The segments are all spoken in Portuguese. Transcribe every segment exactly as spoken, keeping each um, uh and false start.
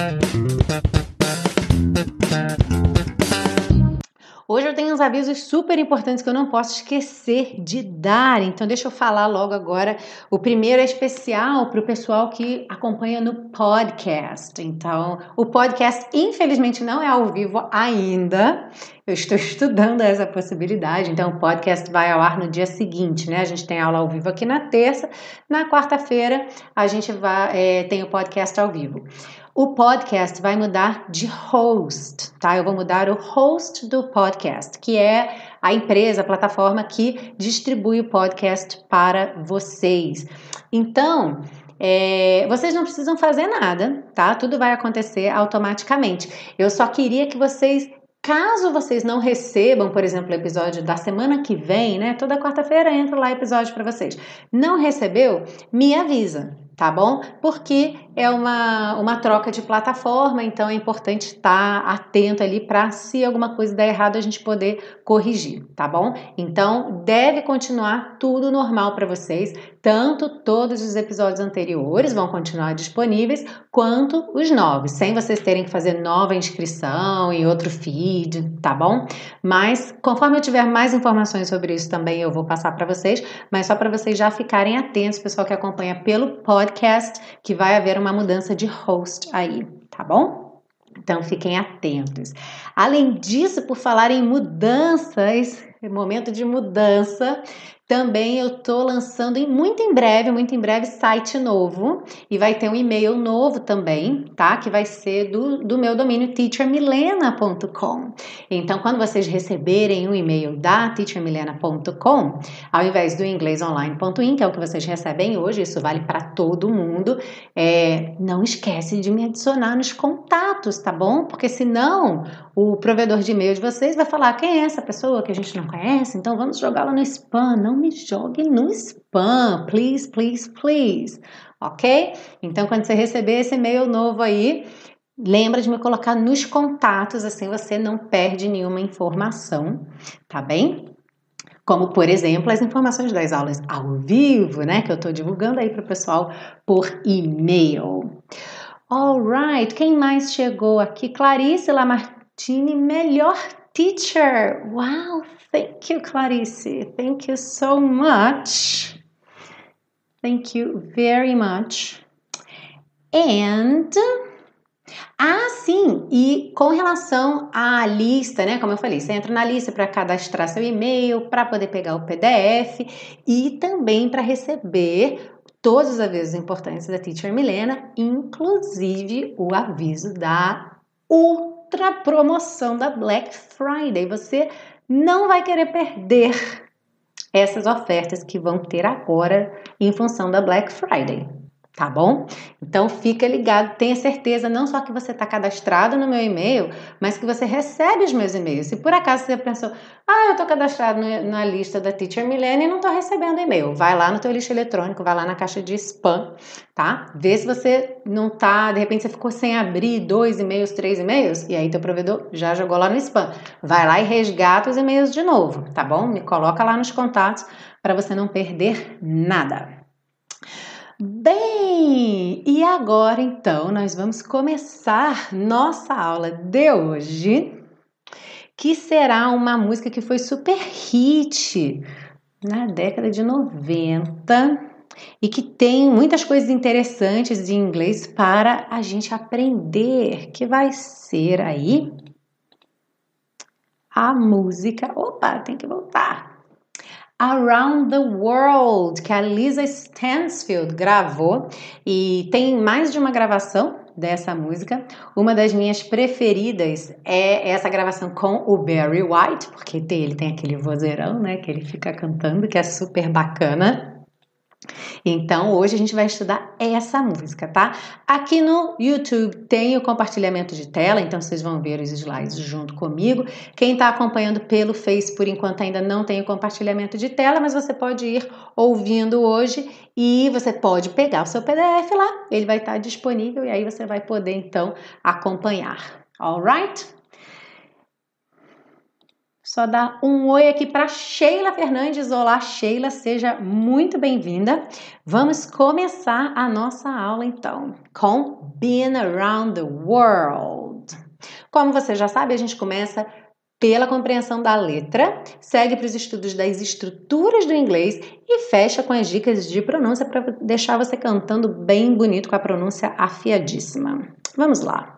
Hoje eu tenho uns avisos super importantes que eu não posso esquecer de dar, então deixa eu falar logo agora. O primeiro é especial para o pessoal que acompanha no podcast. Então, o podcast infelizmente não é ao vivo ainda, eu estou estudando essa possibilidade, então o podcast vai ao ar no dia seguinte, né? A gente tem aula ao vivo aqui na terça, na quarta-feira a gente vai, é, tem o podcast ao vivo. O podcast vai mudar de host, tá? Eu vou mudar o host do podcast, que é a empresa, a plataforma que distribui o podcast para vocês. Então, é, vocês não precisam fazer nada, tá? Tudo vai acontecer automaticamente. Eu só queria que vocês, caso vocês não recebam, por exemplo, o episódio da semana que vem, né? Toda quarta-feira entra lá episódio para vocês. Não recebeu? Me avisa. Tá bom? Porque é uma, uma troca de plataforma, então é importante estar atento ali para, se alguma coisa der errado, a gente poder corrigir, tá bom? Então, deve continuar tudo normal para vocês, tanto todos os episódios anteriores vão continuar disponíveis, quanto os novos, sem vocês terem que fazer nova inscrição em outro feed, tá bom? Mas, conforme eu tiver mais informações sobre isso também, eu vou passar para vocês, mas só para vocês já ficarem atentos, pessoal que acompanha pelo podcast, podcast, que vai haver uma mudança de host aí, tá bom? Então fiquem atentos. Além disso, por falar em mudanças, momento de mudança, também eu tô lançando em, muito em breve, muito em breve, site novo, e vai ter um e-mail novo também, tá? Que vai ser do, do meu domínio teacher milena ponto com. Então, quando vocês receberem um e-mail da teacher milena ponto com, ao invés do inglês online ponto in, que é o que vocês recebem hoje, isso vale para todo mundo, é, não esquece de me adicionar nos contatos, tá bom? Porque senão o provedor de e-mail de vocês vai falar: quem é essa pessoa que a gente não conhece? Então vamos jogá-la no spam. Não me jogue no spam, please, please, please, ok? Então, quando você receber esse e-mail novo aí, lembra de me colocar nos contatos, assim você não perde nenhuma informação, tá bem? Como, por exemplo, as informações das aulas ao vivo, né? Que eu tô divulgando aí para o pessoal por e-mail. Alright, quem mais chegou aqui? Clarice Lamartine, melhor teacher. Wow, thank you, Clarice. Thank you so much. Thank you very much. And... Ah, sim, e com relação à lista, né? Como eu falei, você entra na lista para cadastrar seu e-mail, para poder pegar o P D F e também para receber todos os avisos importantes da Teacher Milena, inclusive o aviso da ultra promoção da Black Friday. Você não vai querer perder essas ofertas que vão ter agora em função da Black Friday. Tá bom? Então fica ligado, tenha certeza não só que você está cadastrado no meu e-mail, mas que você recebe os meus e-mails. Se por acaso você pensou, ah, eu estou cadastrado no, na lista da Teacher Milena e não estou recebendo e-mail, vai lá no teu lixo eletrônico, vai lá na caixa de spam, tá? Vê se você não tá, de repente você ficou sem abrir dois e-mails, três e-mails, e aí teu provedor já jogou lá no spam. Vai lá e resgata os e-mails de novo, tá bom? Me coloca lá nos contatos para você não perder nada. Bem, e agora então nós vamos começar nossa aula de hoje, que será uma música que foi super hit na década de noventa e que tem muitas coisas interessantes em inglês para a gente aprender, que vai ser aí a música, opa, tem que voltar. Around the World, que a Lisa Stansfield gravou, e tem mais de uma gravação dessa música. Uma das minhas preferidas é essa gravação com o Barry White, porque ele tem aquele vozeirão, né, que ele fica cantando, que é super bacana. Então, hoje a gente vai estudar essa música, tá? Aqui no YouTube tem o compartilhamento de tela, então vocês vão ver os slides junto comigo. Quem está acompanhando pelo Face, por enquanto, ainda não tem o compartilhamento de tela, mas você pode ir ouvindo hoje e você pode pegar o seu P D F lá, ele vai estar disponível e aí você vai poder, então, acompanhar. Alright? Só dar um oi aqui para Sheila Fernandes. Olá, Sheila, seja muito bem-vinda. Vamos começar a nossa aula, então, com Been Around the World. Como você já sabe, a gente começa pela compreensão da letra, segue para os estudos das estruturas do inglês e fecha com as dicas de pronúncia para deixar você cantando bem bonito com a pronúncia afiadíssima. Vamos lá.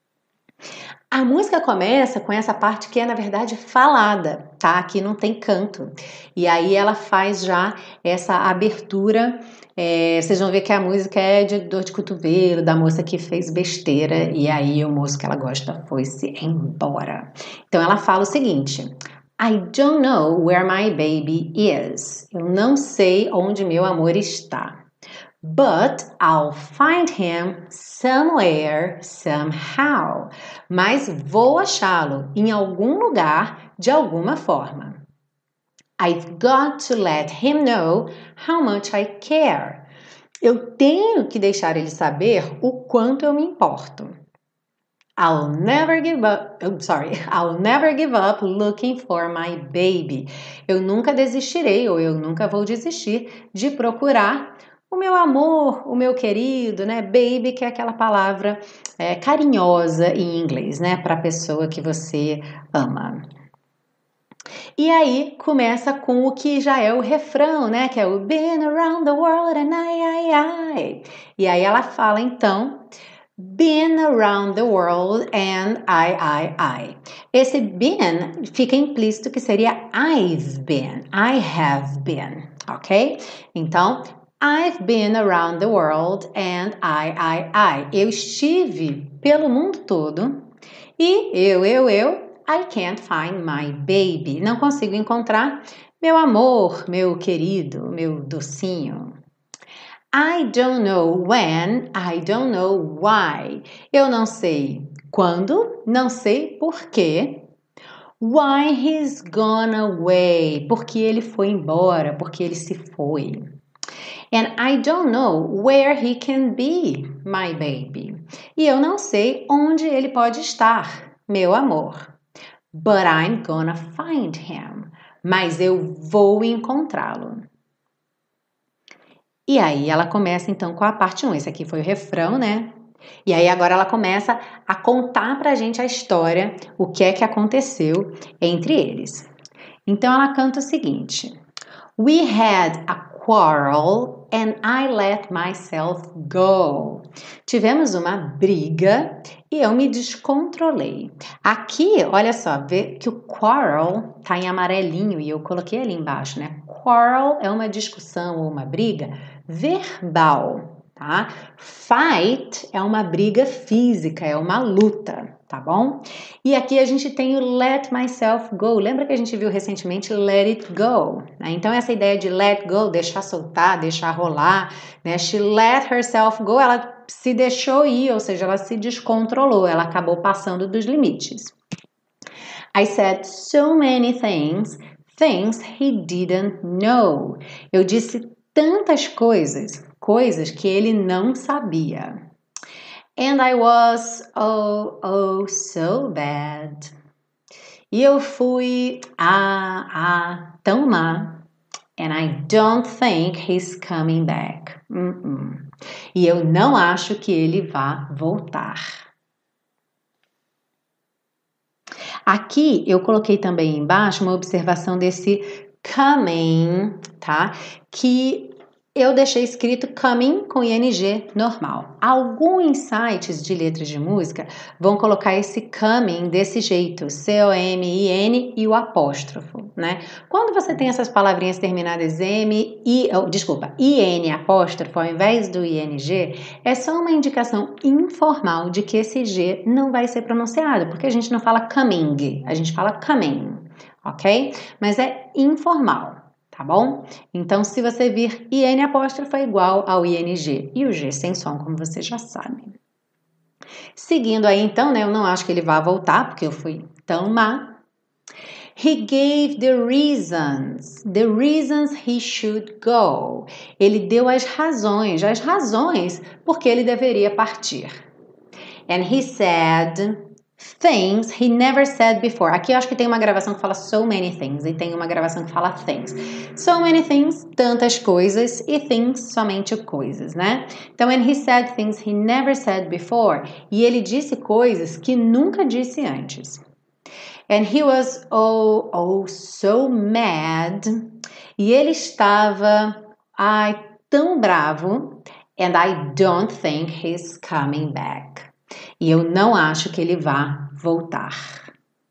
A música começa com essa parte que é, na verdade, falada, tá? Aqui não tem canto. E aí ela faz já essa abertura. É, vocês vão ver que a música é de dor de cotovelo, da moça que fez besteira. E aí o moço que ela gosta foi-se embora. Então ela fala o seguinte: I don't know where my baby is. Eu não sei onde meu amor está. But I'll find him somewhere, somehow. Mas vou achá-lo em algum lugar, de alguma forma. I've got to let him know how much I care. Eu tenho que deixar ele saber o quanto eu me importo. I'll never give up, I'm sorry, I'll never give up looking for my baby. Eu nunca desistirei ou eu nunca vou desistir de procurar o meu amor, o meu querido, né? Baby, que é aquela palavra é, carinhosa em inglês, né? Para a pessoa que você ama. E aí começa com o que já é o refrão, né? Que é o Been around the world and I, I, I. E aí ela fala então, Been around the world and I, I, I. Esse been fica implícito que seria I've been, I have been, ok? Então, I've been around the world and I, I, I. Eu estive pelo mundo todo e eu, eu, eu, I can't find my baby. Não consigo encontrar meu amor, meu querido, meu docinho. I don't know when, I don't know why. Eu não sei quando, não sei porquê. Why he's gone away. Porque ele foi embora, porque ele se foi. And I don't know where he can be, my baby. E eu não sei onde ele pode estar, meu amor. But I'm gonna find him. Mas eu vou encontrá-lo. E aí ela começa então com a parte um. Esse aqui foi o refrão, né? E aí agora ela começa a contar pra gente a história, o que é que aconteceu entre eles. Então ela canta o seguinte: We had a quarrel and I let myself go. Tivemos uma briga e eu me descontrolei. Aqui, olha só, vê que o quarrel tá em amarelinho e eu coloquei ali embaixo, né? Quarrel é uma discussão ou uma briga verbal, tá? Fight é uma briga física, é uma luta, tá bom? E aqui a gente tem o let myself go. Lembra que a gente viu recentemente let it go, né? Então essa ideia de let go, deixar soltar, deixar rolar, né? She let herself go, ela se deixou ir, ou seja, ela se descontrolou, ela acabou passando dos limites. I said so many things, things he didn't know. Eu disse tantas coisas, coisas que ele não sabia. And I was, oh, oh, so bad. E eu fui, ah, ah, tão má. And I don't think he's coming back. Uh-uh. E eu não acho que ele vá voltar. Aqui eu coloquei também embaixo uma observação desse coming, tá? Que eu deixei escrito coming com ing normal. Alguns sites de letras de música vão colocar esse coming desse jeito, C O M I N e o apóstrofo, né? Quando você tem essas palavrinhas terminadas M, I, oh, desculpa, I N apóstrofo ao invés do I N G, é só uma indicação informal de que esse G não vai ser pronunciado, porque a gente não fala coming, a gente fala coming, ok? Mas é informal. Tá bom? Então, se você vir I N apóstrofo é igual ao I N G. E o G sem som, como você já sabe. Seguindo aí, então, né? Eu não acho que ele vá voltar, porque eu fui tão má. He gave the reasons. The reasons he should go. Ele deu as razões. As razões porque ele deveria partir. And he said things he never said before. Aqui eu acho que tem uma gravação que fala so many things e tem uma gravação que fala things. So many things, tantas coisas, e things, somente coisas, né? Então, and he said things he never said before. E ele disse coisas que nunca disse antes. And he was oh, oh, so mad. E ele estava, ai, tão bravo. And I don't think he's coming back. E eu não acho que ele vá voltar.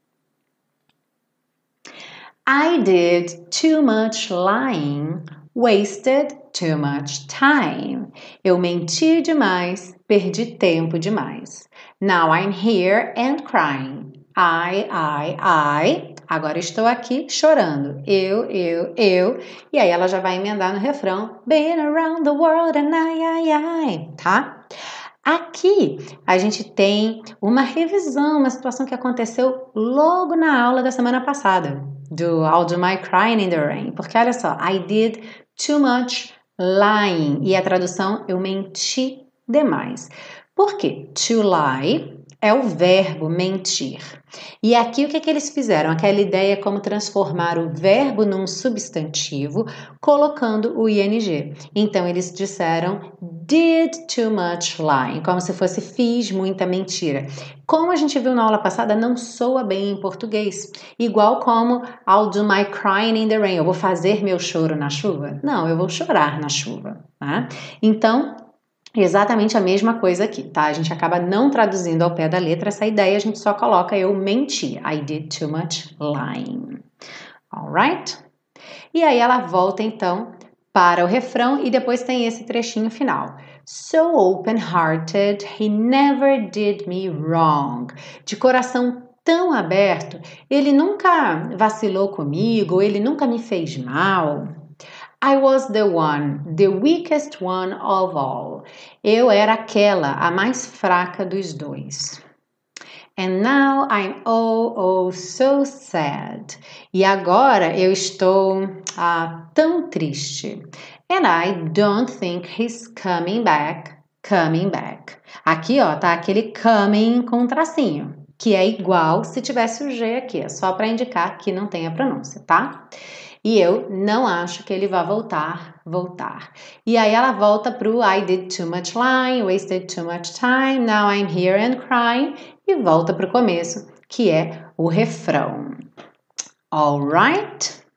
I did too much lying, wasted too much time. Eu menti demais, perdi tempo demais. Now I'm here and crying. I, I, I. Agora estou aqui chorando. Eu, eu, eu. E aí ela já vai emendar no refrão. Been around the world and I, I, I. Tá? Aqui a gente tem uma revisão, uma situação que aconteceu logo na aula da semana passada, do I'll do my crying in the rain, porque olha só, I did too much lying, e a tradução, eu menti demais. Por quê? To lie é o verbo mentir. E aqui o que, que eles fizeram? Aquela ideia como transformar o verbo num substantivo, colocando o ing. Então, eles disseram did too much lying, como se fosse fiz muita mentira. Como a gente viu na aula passada, não soa bem em português. Igual como I'll do my crying in the rain. Eu vou fazer meu choro na chuva? Não, eu vou chorar na chuva. Tá? Então, exatamente a mesma coisa aqui, tá? A gente acaba não traduzindo ao pé da letra essa ideia, a gente só coloca eu menti. I did too much lying. Alright? E aí ela volta então para o refrão e depois tem esse trechinho final. So open-hearted, he never did me wrong. De coração tão aberto, ele nunca vacilou comigo, ele nunca me fez mal. I was the one, the weakest one of all. Eu era aquela, a mais fraca dos dois. And now I'm oh, oh, so sad. E agora eu estou ah, tão triste. And I don't think he's coming back, coming back. Aqui, ó, tá aquele coming com tracinho, que é igual se tivesse o G aqui, é só para indicar que não tem a pronúncia, tá? E eu não acho que ele vai voltar, voltar. E aí ela volta pro I did too much lying, wasted too much time, now I'm here and crying. E volta pro começo, que é o refrão. Alright?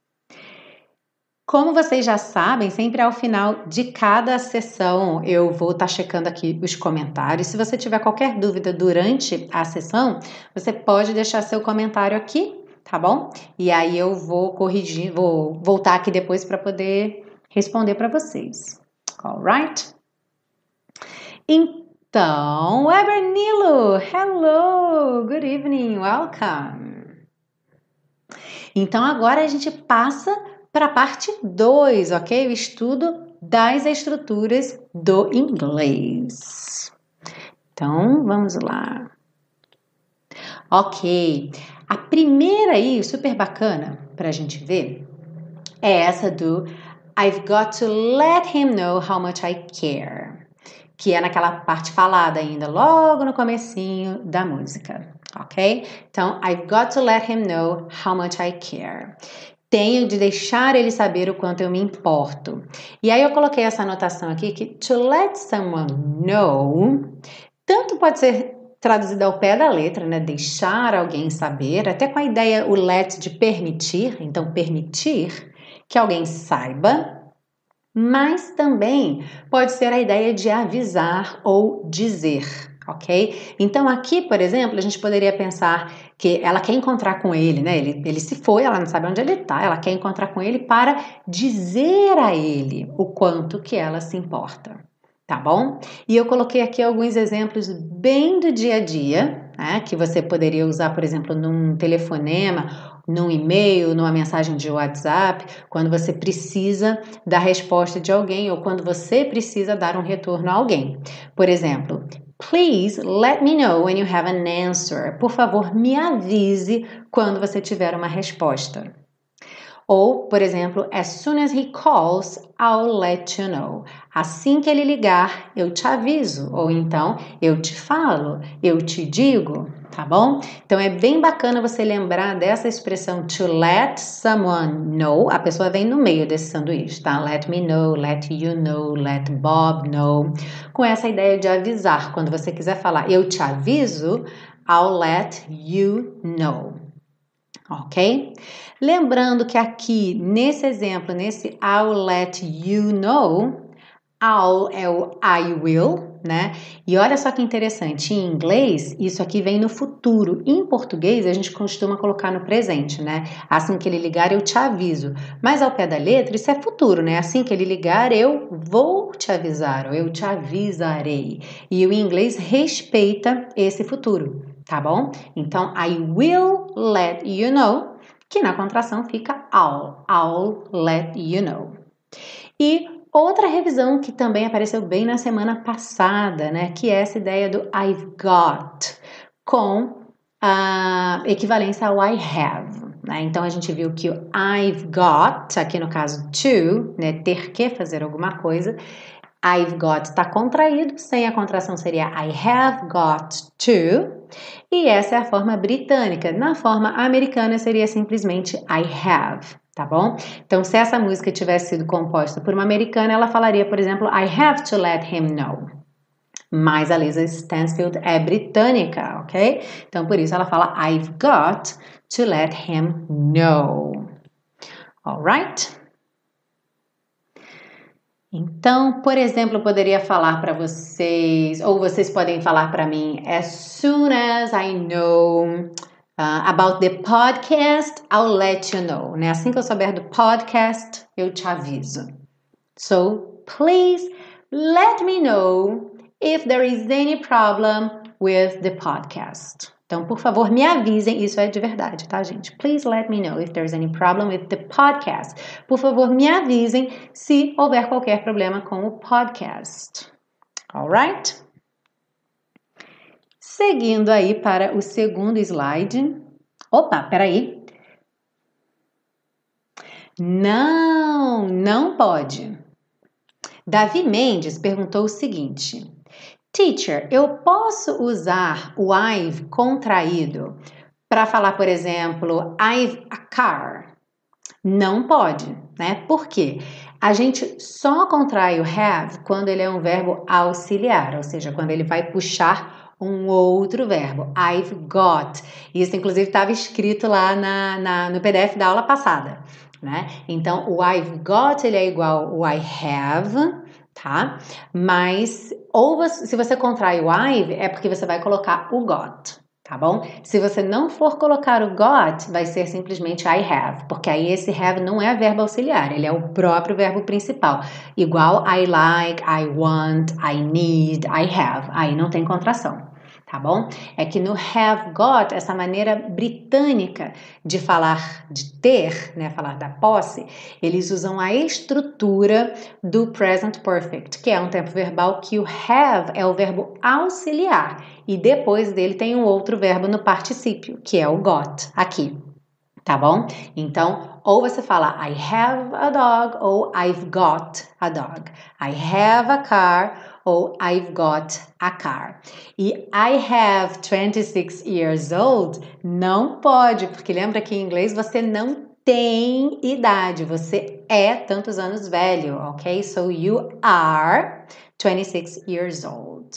Como vocês já sabem, sempre ao final de cada sessão eu vou estar tá checando aqui os comentários. Se você tiver qualquer dúvida durante a sessão, você pode deixar seu comentário aqui, tá bom? E aí eu vou corrigir, vou voltar aqui depois para poder responder para vocês. Alright? Então, Ebernilo, hello, good evening, welcome. Então agora a gente passa para a parte dois, ok? O estudo das estruturas do inglês. Então, vamos lá. Ok. A primeira aí, super bacana para a gente ver, é essa do I've got to let him know how much I care, que é naquela parte falada ainda, logo no comecinho da música, ok? Então, I've got to let him know how much I care. Tenho de deixar ele saber o quanto eu me importo. E aí eu coloquei essa anotação aqui que to let someone know, tanto pode ser traduzido ao pé da letra, né? Deixar alguém saber, até com a ideia, o let de permitir, então permitir que alguém saiba, mas também pode ser a ideia de avisar ou dizer, ok? Então aqui, por exemplo, a gente poderia pensar que ela quer encontrar com ele, né? Ele, ele se foi, ela não sabe onde ele está, ela quer encontrar com ele para dizer a ele o quanto que ela se importa, tá bom? E eu coloquei aqui alguns exemplos bem do dia a dia, né? Que você poderia usar, por exemplo, num telefonema, num e-mail, numa mensagem de WhatsApp, quando você precisa da resposta de alguém ou quando você precisa dar um retorno a alguém. Por exemplo, please let me know when you have an answer. Por favor, me avise quando você tiver uma resposta. Ou, por exemplo, as soon as he calls, I'll let you know. Assim que ele ligar, eu te aviso. Ou então, eu te falo, eu te digo. tá bom? Então é bem bacana você lembrar dessa expressão to let someone know. A pessoa vem no meio desse sanduíche, tá? Let me know, let you know, let Bob know. Com essa ideia de avisar. Quando você quiser falar eu te aviso, I'll let you know. Ok? Lembrando que aqui, nesse exemplo, nesse I'll let you know, I'll é o I will, né? E olha só que interessante, em inglês, isso aqui vem no futuro. Em português, a gente costuma colocar no presente, né? Assim que ele ligar, eu te aviso. Mas ao pé da letra, isso é futuro, né? Assim que ele ligar, eu vou te avisar, ou eu te avisarei. E o inglês respeita esse futuro, tá bom? Então, I will let you know, que na contração fica I'll. I'll let you know. E outra revisão que também apareceu bem na semana passada, né, que é essa ideia do I've got, com a equivalência ao I have, né? Então a gente viu que o I've got, aqui no caso to, né, ter que fazer alguma coisa, I've got está contraído, sem a contração seria I have got to, e essa é a forma britânica. Na forma americana seria simplesmente I have. Tá bom? Então, se essa música tivesse sido composta por uma americana, ela falaria, por exemplo, I have to let him know. Mas a Lisa Stansfield é britânica, ok? Então, por isso ela fala I've got to let him know. Alright? Então, por exemplo, eu poderia falar para vocês, ou vocês podem falar para mim, as soon as I know Uh, about the podcast, I'll let you know. Né? Assim que eu souber do podcast, eu te aviso. So, please let me know if there is any problem with the podcast. Então, por favor, me avisem. Isso é de verdade, tá, gente? Please let me know if there's any problem with the podcast. Por favor, me avisem se houver qualquer problema com o podcast. Alright? Seguindo aí para o segundo slide. Opa, peraí. Não, não pode. Davi Mendes perguntou o seguinte: Teacher, eu posso usar o I've contraído para falar, por exemplo, I've a car? Não pode, né? Por quê? A gente só contrai o have quando ele é um verbo auxiliar, ou seja, quando ele vai puxar um outro verbo, I've got. Isso, inclusive, estava escrito lá na, na, no P D F da aula passada, né? Então, o I've got, ele é igual ao I have, tá? Mas, ou você, se você contrai o I've, é porque você vai colocar o got, tá bom? Se você não for colocar o got, vai ser simplesmente I have, porque aí esse have não é verbo auxiliar, ele é o próprio verbo principal. Igual I like, I want, I need, I have. Aí não tem contração, tá bom? É que no have got, essa maneira britânica de falar, de ter, né, falar da posse, eles usam a estrutura do present perfect, que é um tempo verbal que o have é o verbo auxiliar e depois dele tem um outro verbo no particípio, que é o got, aqui, tá bom? Então, ou você fala I have a dog ou I've got a dog. I have a car ou I've got a car. E I have twenty-six years old não pode, porque lembra que em inglês você não tem idade, você é tantos anos velho, ok? So you are twenty-six years old.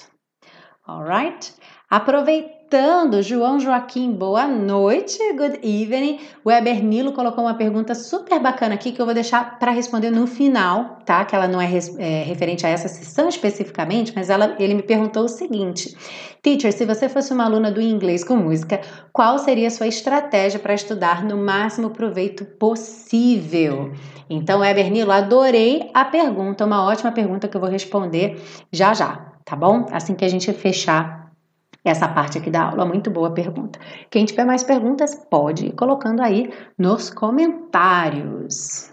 Alright? Aproveitando, João Joaquim, boa noite, good evening. O Weber Nilo colocou uma pergunta super bacana aqui que eu vou deixar para responder no final, tá? Que ela não é, é referente a essa sessão especificamente, mas ela, ele me perguntou o seguinte: Teacher, se você fosse uma aluna do inglês com música, qual seria a sua estratégia para estudar no máximo proveito possível? Então, Weber Nilo, adorei a pergunta, uma ótima pergunta que eu vou responder já já, tá bom? Assim que a gente fechar essa parte aqui da aula. Muito boa pergunta. Quem tiver mais perguntas, pode ir colocando aí nos comentários.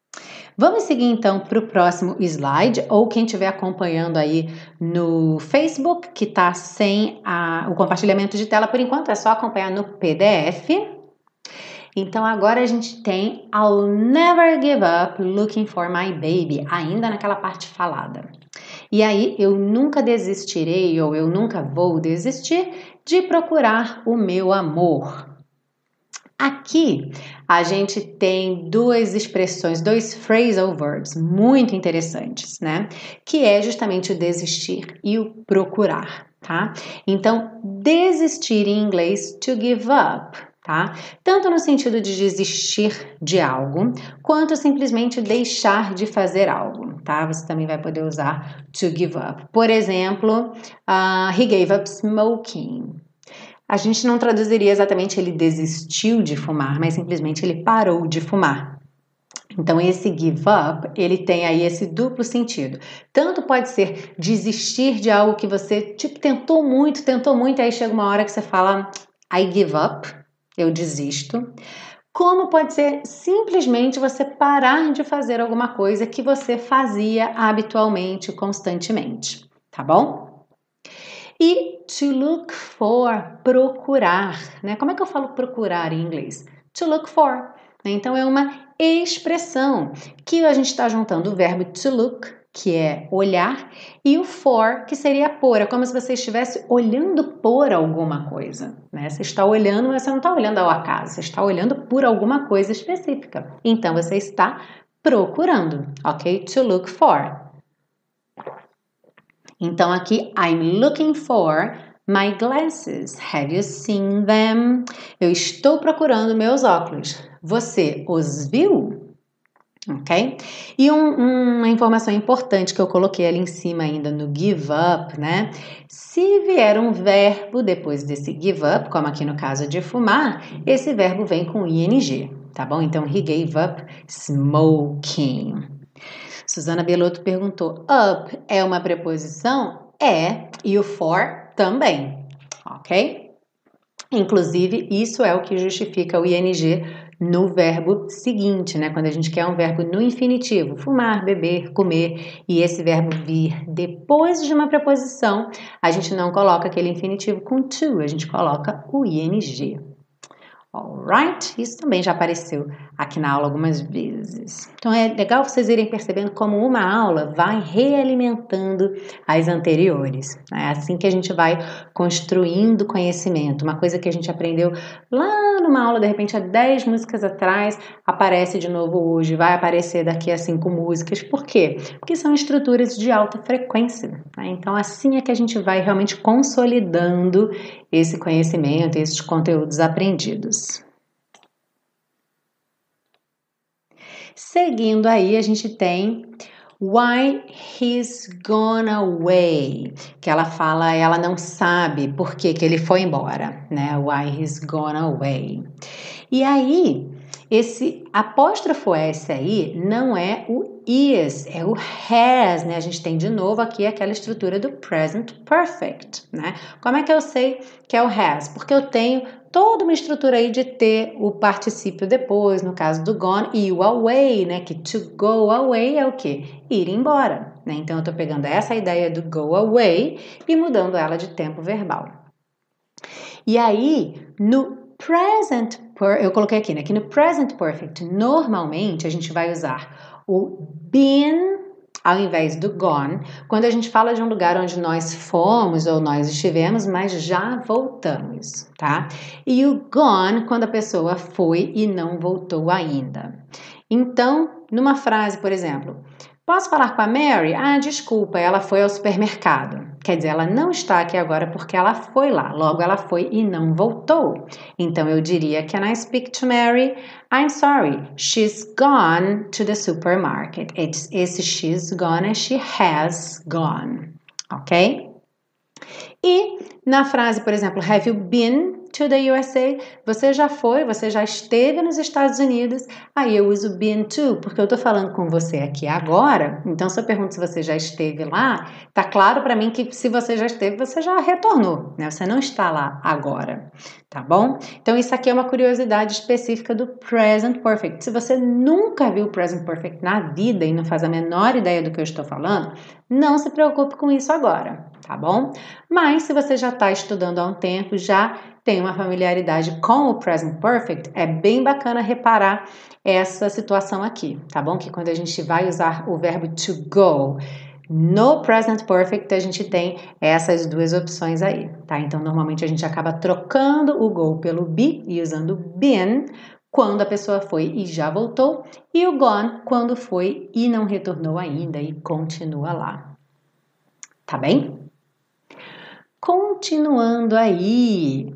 Vamos seguir então para o próximo slide, ou quem estiver acompanhando aí no Facebook, que está sem a, o compartilhamento de tela por enquanto, é só acompanhar no P D F. Então agora a gente tem I'll never give up looking for my baby, ainda naquela parte falada. E aí, eu nunca desistirei ou eu nunca vou desistir de procurar o meu amor. Aqui a gente tem duas expressões, dois phrasal verbs muito interessantes, né? Que é justamente o desistir e o procurar, tá? Então, desistir em inglês, to give up, tá? Tanto no sentido de desistir de algo, quanto simplesmente deixar de fazer algo, tá? Você também vai poder usar to give up. Por exemplo, uh, he gave up smoking. A gente não traduziria exatamente ele desistiu de fumar, mas simplesmente ele parou de fumar. Então, esse give up, ele tem aí esse duplo sentido. Tanto pode ser desistir de algo que você, tipo, tentou muito, tentou muito, aí chega uma hora que você fala, I give up, eu desisto. Como pode ser simplesmente você parar de fazer alguma coisa que você fazia habitualmente, constantemente, tá bom? E to look for, procurar, né? Como é que eu falo procurar em inglês? To look for. Então, é uma expressão que a gente está juntando o verbo to look, que é olhar, e o for, que seria por. É como se você estivesse olhando por alguma coisa, né? Você está olhando, mas você não está olhando ao acaso, você está olhando por alguma coisa específica. Então, você está procurando, ok? To look for. Então, aqui, I'm looking for my glasses. Have you seen them? Eu estou procurando meus óculos. Você os viu? Ok? E um, uma informação importante que eu coloquei ali em cima ainda no give up, né? Se vier um verbo depois desse give up, como aqui no caso de fumar, esse verbo vem com ing, tá bom? Então, he gave up smoking. Susana Belotto perguntou, up é uma preposição? É, e o for também, ok? Inclusive, isso é o que justifica o ing no verbo seguinte, né? Quando a gente quer um verbo no infinitivo, fumar, beber, comer, e esse verbo vir depois de uma preposição, a gente não coloca aquele infinitivo com to, a gente coloca o ing. Alright? Isso também já apareceu aqui na aula algumas vezes. Então é legal vocês irem percebendo como uma aula vai realimentando as anteriores. É assim que a gente vai construindo conhecimento. Uma coisa que a gente aprendeu lá numa aula, de repente, há dez músicas atrás, aparece de novo hoje, vai aparecer daqui a cinco músicas. Por quê? Porque são estruturas de alta frequência. Né? Então assim é que a gente vai realmente consolidando esse conhecimento, esses conteúdos aprendidos. Seguindo aí, a gente tem why he's gone away, que ela fala, ela não sabe por que, que ele foi embora, né? Why he's gone away. E aí, esse apóstrofo S aí não é o is, é o has, né? A gente tem de novo aqui aquela estrutura do present perfect, né? Como é que eu sei que é o has? Porque eu tenho toda uma estrutura aí de ter o particípio depois, no caso do gone, e o away, né? Que to go away é o quê? Ir embora, né? Então, eu tô pegando essa ideia do go away e mudando ela de tempo verbal. E aí, no present, per, eu coloquei aqui, né? Que no present perfect, normalmente, a gente vai usar o been ao invés do gone, quando a gente fala de um lugar onde nós fomos ou nós estivemos, mas já voltamos, tá? E o gone, quando a pessoa foi e não voltou ainda. Então, numa frase, por exemplo, posso falar com a Mary? Ah, desculpa, ela foi ao supermercado. Quer dizer, ela não está aqui agora porque ela foi lá. Logo, ela foi e não voltou. Então, eu diria, can I speak to Mary? I'm sorry, she's gone to the supermarket. It's, esse she's gone é she has gone, ok? E na frase, por exemplo, have you been to the U S A? Você já foi, você já esteve nos Estados Unidos. Aí eu uso been to, porque eu tô falando com você aqui agora. Então, se eu pergunto se você já esteve lá, tá claro para mim que se você já esteve, você já retornou, né? Você não está lá agora, tá bom? Então, isso aqui é uma curiosidade específica do present perfect. Se você nunca viu o present perfect na vida e não faz a menor ideia do que eu estou falando, não se preocupe com isso agora, tá bom? Mas se você já está estudando há um tempo, já tem uma familiaridade com o present perfect, é bem bacana reparar essa situação aqui, tá bom? Que quando a gente vai usar o verbo to go, No present perfect a gente tem essas duas opções aí, tá? Então normalmente a gente acaba trocando o go pelo be e usando been quando a pessoa foi e já voltou, e o gone quando foi e não retornou ainda e continua lá. Tá bem? Continuando aí.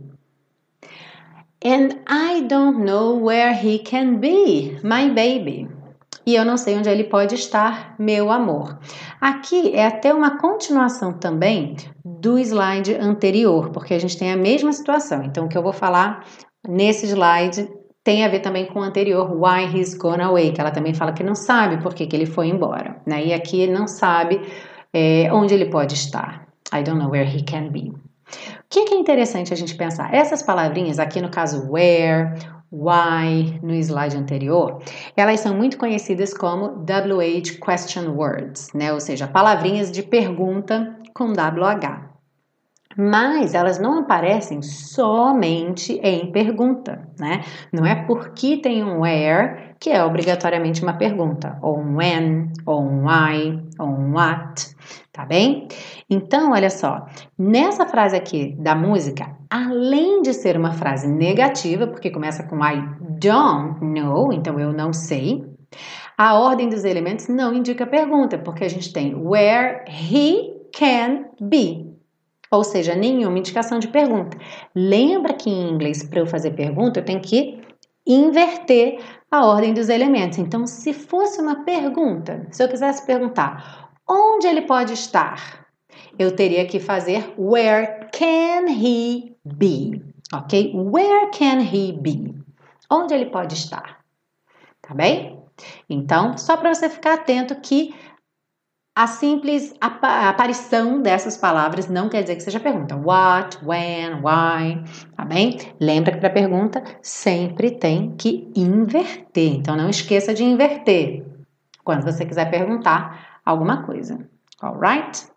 And I don't know where he can be, my baby. E eu não sei onde ele pode estar, meu amor. Aqui é até uma continuação também do slide anterior, porque a gente tem a mesma situação. Então, o que eu vou falar nesse slide tem a ver também com o anterior, why he's gone away, que ela também fala que não sabe por que, que ele foi embora, né? E aqui ele não sabe é, onde ele pode estar. I don't know where he can be. O que, que é interessante a gente pensar? Essas palavrinhas, aqui no caso where, why, no slide anterior, elas são muito conhecidas como W H question words, né? Ou seja, palavrinhas de pergunta com W H. Mas elas não aparecem somente em pergunta, né? Não é porque tem um where que é obrigatoriamente uma pergunta, ou um when, ou um why, ou um what, tá bem? Então, olha só, nessa frase aqui da música, além de ser uma frase negativa, porque começa com I don't know, então eu não sei, a ordem dos elementos não indica pergunta, porque a gente tem where he can be. Ou seja, nenhuma indicação de pergunta. Lembra que em inglês, para eu fazer pergunta, eu tenho que inverter a ordem dos elementos. Então, se fosse uma pergunta, se eu quisesse perguntar onde ele pode estar, eu teria que fazer where can he be? Ok? Where can he be? Onde ele pode estar? Tá bem? Então, só para você ficar atento que a simples aparição dessas palavras não quer dizer que seja pergunta. What, when, why, tá bem? Lembra que para pergunta sempre tem que inverter. Então não esqueça de inverter quando você quiser perguntar alguma coisa. Alright?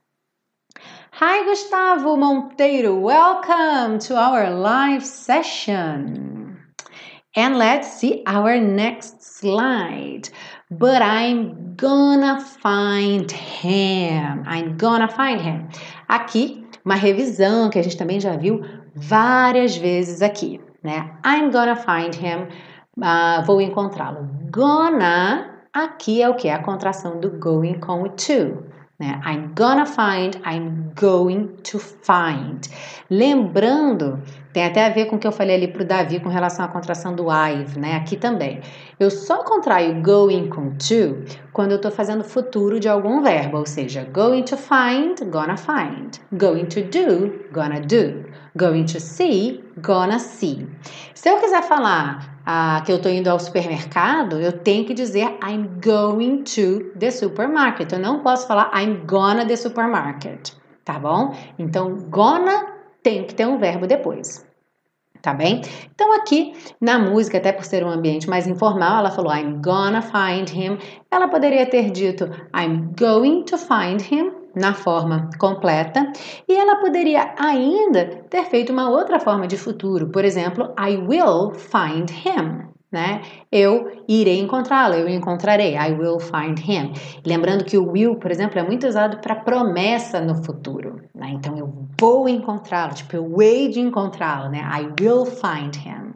Hi, Gustavo Monteiro. Welcome to our live session. And let's see our next slide. But I'm gonna find him. I'm gonna find him. Aqui, uma revisão que a gente também já viu várias vezes aqui, né? I'm gonna find him. Uh, vou encontrá-lo. Gonna, aqui é o que? A contração do going com o to. Né? I'm gonna find, I'm going to find. Lembrando, tem até a ver com o que eu falei ali para o Davi com relação à contração do I've, né? Aqui também. Eu só contraio going com to quando eu estou fazendo futuro de algum verbo, ou seja, going to find, gonna find. Going to do, gonna do. Going to see, gonna see. Se eu quiser falar ah, que eu estou indo ao supermercado, eu tenho que dizer I'm going to the supermarket. Eu não posso falar I'm gonna the supermarket, tá bom? Então, gonna tem que ter um verbo depois, tá bem? Então, aqui na música, até por ser um ambiente mais informal, ela falou I'm gonna find him. Ela poderia ter dito I'm going to find him, na forma completa, e ela poderia ainda ter feito uma outra forma de futuro, por exemplo, I will find him, né? Eu irei encontrá-lo, eu encontrarei, I will find him. Lembrando que o will, por exemplo, é muito usado para promessa no futuro, né? Então, eu vou encontrá-lo, tipo, eu hei de encontrá-lo, né? I will find him,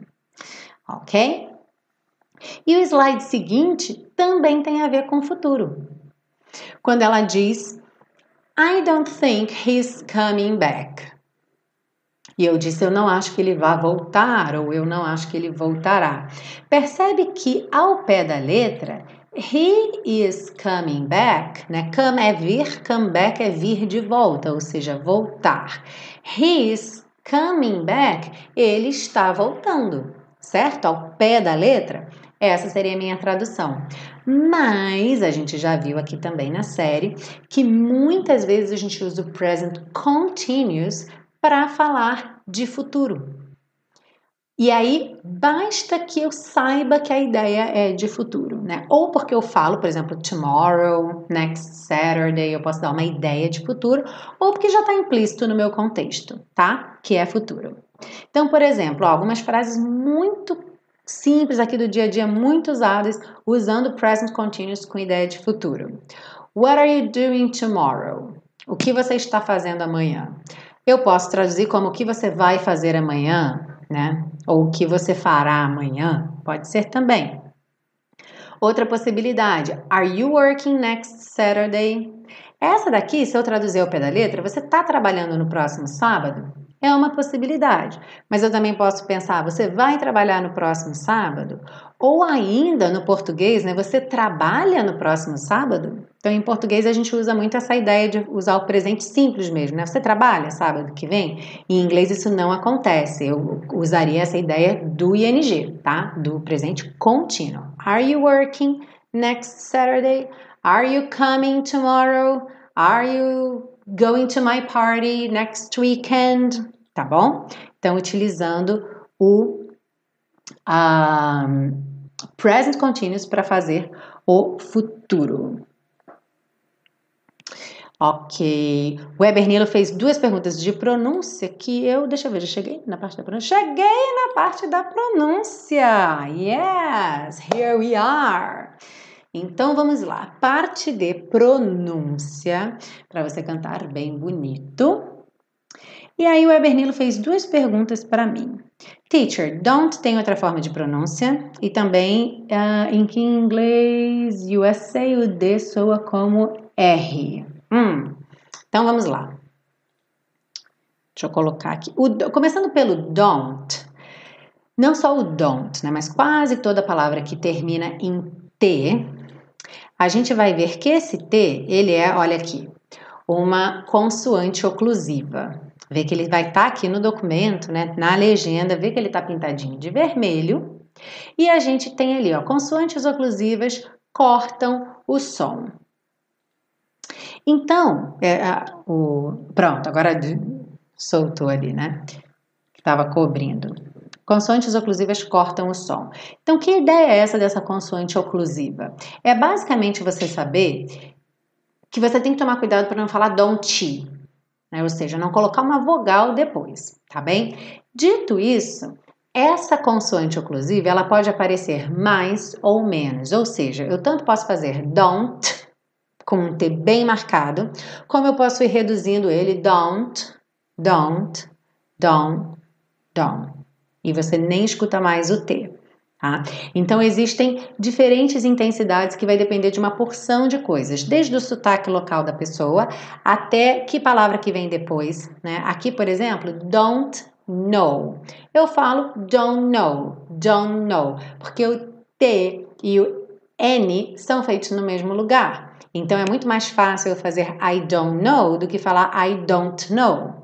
ok? E o slide seguinte também tem a ver com o futuro. Quando ela diz I don't think he's coming back. E eu disse, eu não acho que ele vá voltar, ou eu não acho que ele voltará. Percebe que ao pé da letra, he is coming back, né? Come é vir, come back é vir de volta, ou seja, voltar. He is coming back, ele está voltando, certo? Ao pé da letra, essa seria a minha tradução. Mas a gente já viu aqui também na série que muitas vezes a gente usa o present continuous para falar de futuro. E aí basta que eu saiba que a ideia é de futuro, né? Ou porque eu falo, por exemplo, tomorrow, next Saturday, eu posso dar uma ideia de futuro, ou porque já está implícito no meu contexto, tá? Que é futuro. Então, por exemplo, ó, algumas frases muito simples aqui do dia a dia, muito usadas, usando present continuous com ideia de futuro. What are you doing tomorrow? O que você está fazendo amanhã? Eu posso traduzir como o que você vai fazer amanhã, né? Ou o que você fará amanhã. Pode ser também. Outra possibilidade. Are you working next Saturday? Essa daqui, se eu traduzir ao pé da letra, você está trabalhando no próximo sábado? É uma possibilidade. Mas eu também posso pensar, você vai trabalhar no próximo sábado? Ou ainda, no português, né, você trabalha no próximo sábado? Então, em português, a gente usa muito essa ideia de usar o presente simples mesmo, né? Você trabalha sábado que vem? Em inglês, isso não acontece. Eu usaria essa ideia do ing, tá? Do presente contínuo. Are you working next Saturday? Are you coming tomorrow? Are you going to my party next weekend? Tá bom? Então, utilizando o um, present continuous para fazer o futuro. Ok. O Ebernilo fez duas perguntas de pronúncia que eu... Deixa eu ver, já cheguei na parte da pronúncia? Cheguei na parte da pronúncia! Yes! Here we are! Então, vamos lá. Parte de pronúncia, para você cantar bem bonito. E aí o Ebernilo fez duas perguntas para mim. Teacher, don't tem outra forma de pronúncia. E também, uh, em que inglês U S A, o D soa como R. Hum, então vamos lá. Deixa eu colocar aqui. O, começando pelo don't. Não só o don't, né, mas quase toda palavra que termina em T, a gente vai ver que esse T, ele é, olha aqui, uma consoante oclusiva. Vê que ele vai estar aqui no documento, né, na legenda, vê que ele está pintadinho de vermelho. E a gente tem ali, ó, consoantes oclusivas cortam o som. Então, é, a, o, pronto, agora soltou ali, né? Que estava cobrindo. Consoantes oclusivas cortam o som. Então, que ideia é essa dessa consoante oclusiva? É basicamente você saber que você tem que tomar cuidado para não falar don't, né? Ou seja, não colocar uma vogal depois, tá bem? Dito isso, essa consoante oclusiva, ela pode aparecer mais ou menos. Ou seja, eu tanto posso fazer don't, com um T bem marcado, como eu posso ir reduzindo ele don't, don't, don't, don't. E você nem escuta mais o T, tá? Então, existem diferentes intensidades que vai depender de uma porção de coisas, desde o sotaque local da pessoa até que palavra que vem depois, né? Aqui, por exemplo, don't know. Eu falo don't know, don't know, porque o T e o N são feitos no mesmo lugar. Então, é muito mais fácil eu fazer I don't know do que falar I don't know,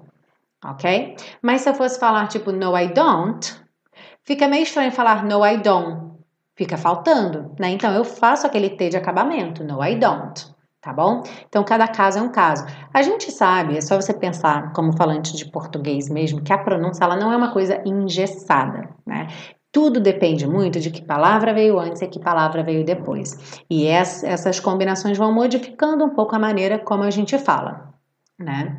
ok? Mas se eu fosse falar tipo no I don't, fica meio estranho falar no I don't. Fica faltando, né? Então, eu faço aquele T de acabamento, no I don't, tá bom? Então, cada caso é um caso. A gente sabe, é só você pensar como falante de português mesmo, que a pronúncia ela não é uma coisa engessada, né? Tudo depende muito de que palavra veio antes e que palavra veio depois. E essas combinações vão modificando um pouco a maneira como a gente fala, né?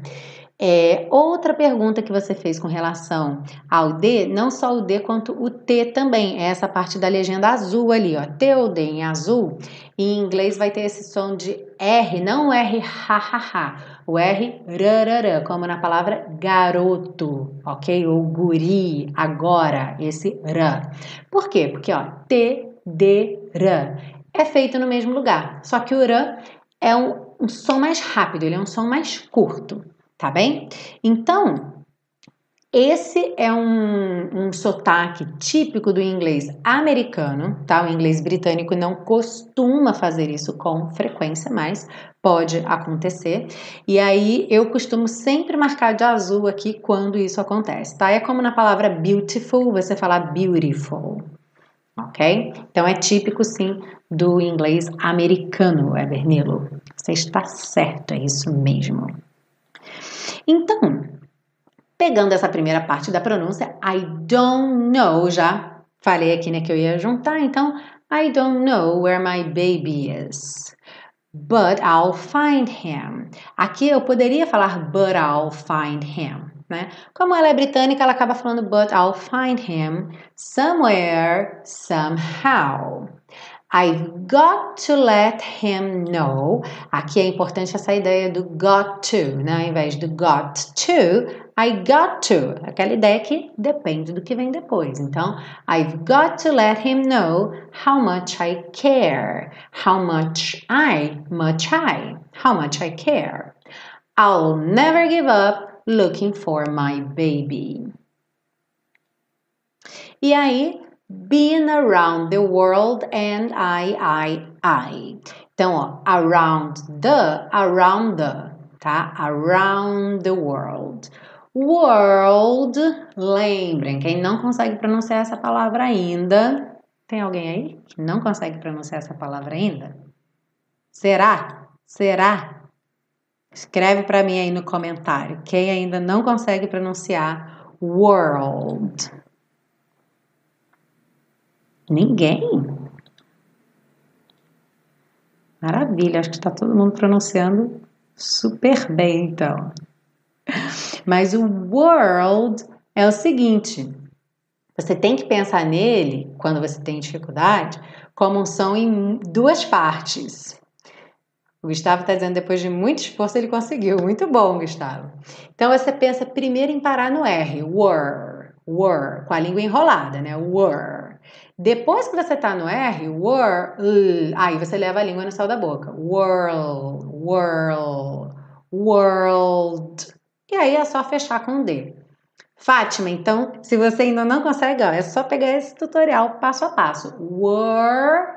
É, outra pergunta que você fez com relação ao D, não só o D quanto o T também, é essa parte da legenda azul ali, ó, T ou D em azul, em inglês vai ter esse som de R, não o R ha ha ha, o R rarará, como na palavra garoto, ok? Ou guri, agora, esse rá. Por quê? Porque, ó, T, D, rá, é feito no mesmo lugar, só que o rá é um, um som mais rápido, ele é um som mais curto. Tá bem? Então, esse é um, um sotaque típico do inglês americano, tá? O inglês britânico não costuma fazer isso com frequência, mas pode acontecer. E aí, eu costumo sempre marcar de azul aqui quando isso acontece, tá? É como na palavra beautiful, você falar beautiful, ok? Então, é típico, sim, do inglês americano, Ebernilo. Você está certo, é isso mesmo. Então, pegando essa primeira parte da pronúncia, I don't know, já falei aqui, né, que eu ia juntar, então, I don't know where my baby is, but I'll find him. Aqui eu poderia falar but I'll find him, né? Como ela é britânica, ela acaba falando but I'll find him somewhere, somehow. I've got to let him know. Aqui é importante essa ideia do got to, né? Ao invés do got to, I got to. Aquela ideia que depende do que vem depois. Então, I've got to let him know how much I care. How much I, much I, how much I care. I'll never give up looking for my baby. E aí, been around the world and I, I, I. Então, ó, around the, around the, tá? Around the world. World, lembrem, quem não consegue pronunciar essa palavra ainda, tem alguém aí que não consegue pronunciar essa palavra ainda? Será? Será? Escreve para mim aí no comentário, quem ainda não consegue pronunciar world. Ninguém? Maravilha, acho que está todo mundo pronunciando super bem, então. Mas o world é o seguinte, você tem que pensar nele, quando você tem dificuldade, como um som em duas partes. O Gustavo está dizendo, depois de muito esforço, ele conseguiu. Muito bom, Gustavo. Então, você pensa primeiro em parar no R, were, were, com a língua enrolada, né? Were. Depois que você está no R, were, l, aí você leva a língua no céu da boca. World, world, world. E aí é só fechar com o D. Fátima, então, se você ainda não consegue, ó, é só pegar esse tutorial passo a passo. Were,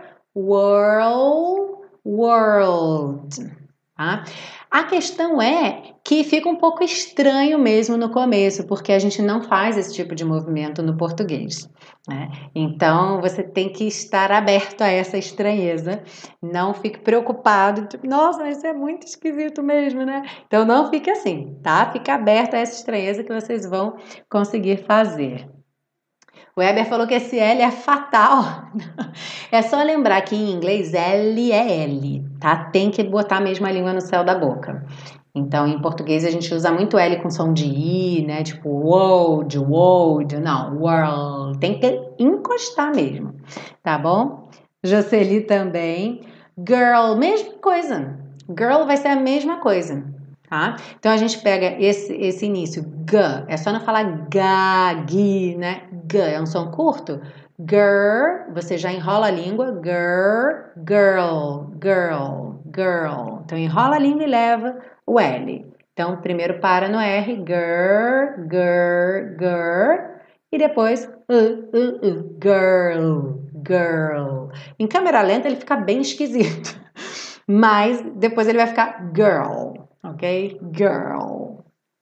world, world. Tá? A questão é que fica um pouco estranho mesmo no começo, porque a gente não faz esse tipo de movimento no português, né? Então, você tem que estar aberto a essa estranheza. Não fique preocupado, tipo, nossa, mas isso é muito esquisito mesmo, né? Então, não fique assim, tá? Fique aberto a essa estranheza que vocês vão conseguir fazer. O Weber falou que esse L é fatal. É só lembrar que em inglês L é L, tá? Tem que botar mesmo a língua no céu da boca. Então, em português a gente usa muito L com som de I, né? Tipo, world, world, não, world. Tem que encostar mesmo, tá bom? Jocely também. Girl, mesma coisa. Girl vai ser a mesma coisa. Tá? Então a gente pega esse, esse início, G, é só não falar ga, gi, né? G é um som curto. Girl, você já enrola a língua. Girl, girl, girl, girl. Então enrola a língua e leva o L. Então primeiro para no R, girl, girl, girl. E depois uh, uh, uh, girl, girl. Em câmera lenta ele fica bem esquisito. Mas depois ele vai ficar girl. Ok? Girl.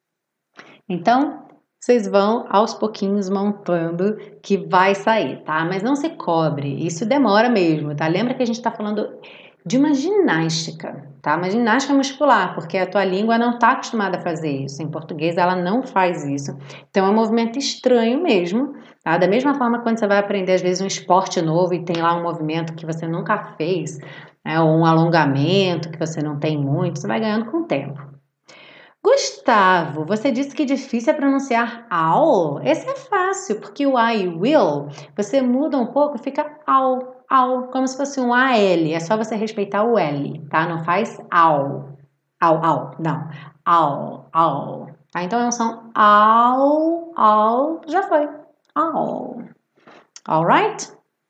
Então, vocês vão aos pouquinhos montando que vai sair, tá? Mas não se cobre, isso demora mesmo, tá? Lembra que a gente tá falando de uma ginástica, tá? Uma ginástica muscular, porque a tua língua não tá acostumada a fazer isso. Em português ela não faz isso. Então é um movimento estranho mesmo, tá? Da mesma forma quando você vai aprender às vezes um esporte novo e tem lá um movimento que você nunca fez, né? Ou um alongamento que você não tem muito, você vai ganhando com o tempo. Gustavo, você disse que difícil é pronunciar ao. Esse é fácil, porque o I will, você muda um pouco, fica ao, ao, como se fosse um A L. É só você respeitar o L, tá? Não faz ao, ao, ao, não. Ao, ao. Tá? Então é um som ao, ao, já foi. Ao. Alright?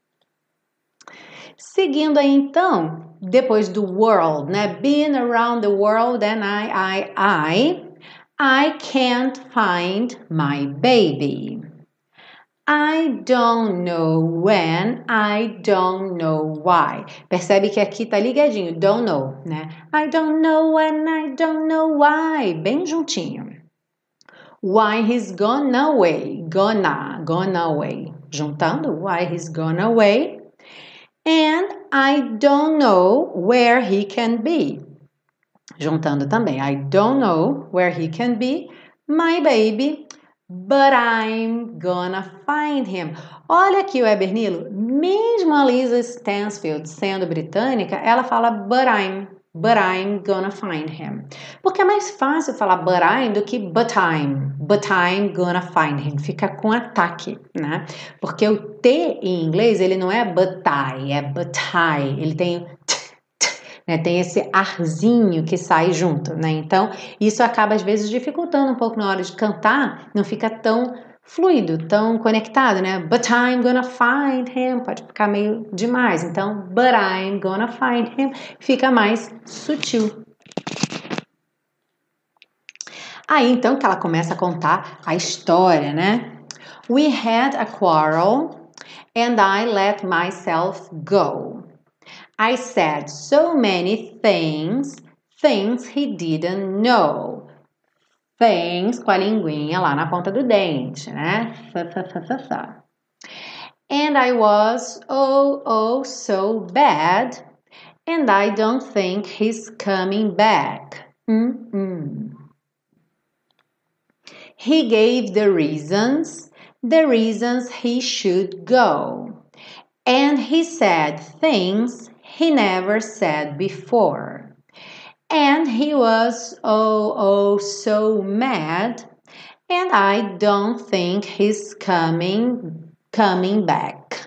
Seguindo aí então, depois do world, né? Been around the world and I, I, I, I can't find my baby. I don't know when, I don't know why. Percebe que aqui tá ligadinho, don't know, né? I don't know when, I don't know why. Bem juntinho. Why he's gone away, gonna, gone away. Juntando, why he's gone away. And I don't know where he can be. Juntando também. I don't know where he can be, my baby, but I'm gonna find him. Olha aqui o Ebernilo. Mesmo a Lisa Stansfield sendo britânica, ela fala but I'm. but I'm gonna find him. Porque é mais fácil falar but I'm do que but I'm. But I'm gonna find him. Fica com ataque, né? Porque o T em inglês, ele não é but I, é but I. Ele tem t, t, né? Tem esse arzinho que sai junto, né? Então, isso acaba às vezes dificultando um pouco na hora de cantar, não fica tão fluido, tão conectado, né? But I'm gonna find him, pode ficar meio demais. Então, but I'm gonna find him fica mais sutil. Aí, então, que ela começa a contar a história, né? We had a quarrel and I let myself go. I said so many things, things he didn't know. Things com a linguinha lá na ponta do dente, né? And I was oh, oh, so bad. And I don't think he's coming back. Mm-mm. He gave the reasons, the reasons he should go. And he said things he never said before. And he was, oh, oh, so mad, and I don't think he's coming, coming back.